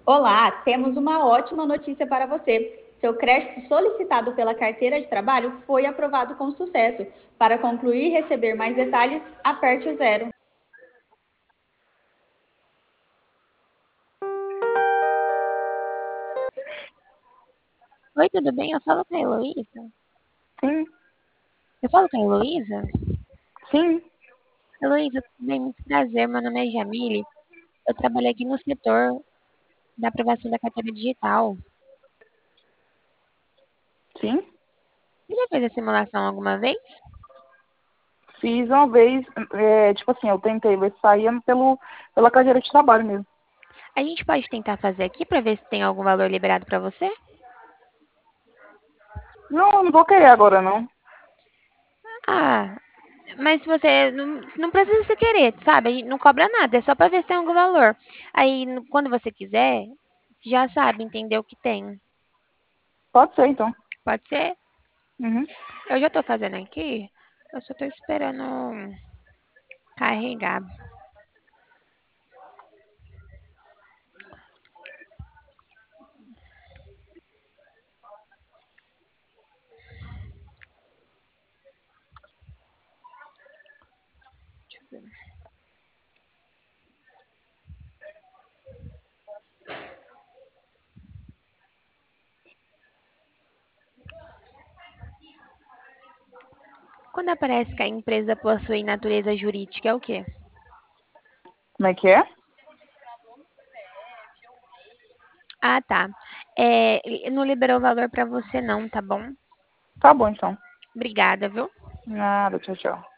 Olá, temos uma ótima notícia para você. Seu crédito solicitado pela carteira de trabalho foi aprovado com sucesso. Para concluir e receber mais detalhes, aperte o zero. Oi, tudo bem? Eu falo com a Heloísa. Sim, Eu falo com a Heloísa? sim, Heloísa, tudo bem? Muito prazer. Meu nome é Jamile. Eu trabalho aqui no setor da aprovação da carteira digital. sim. Você já fez a simulação alguma vez? Fiz uma vez, tipo assim, eu tentei ver se saía pela carteira de trabalho mesmo. A gente pode tentar fazer aqui para ver se tem algum valor liberado para você? Não, eu não vou querer agora, não. Ah, mas se você não precisa se querer, sabe? A gente não cobra nada, é só para ver se tem algum valor. Aí, quando você quiser, já sabe, entendeu o que tem. Pode ser, então. Pode ser? Uhum. Eu já tô fazendo aqui, eu só tô esperando carregar. Deixa eu ver. Quando aparece que a empresa possui natureza jurídica, é o quê? Como é que é? Ah, tá. Não liberou o valor para você não, tá bom? Tá bom, então. Obrigada, viu? Nada, tchau, tchau.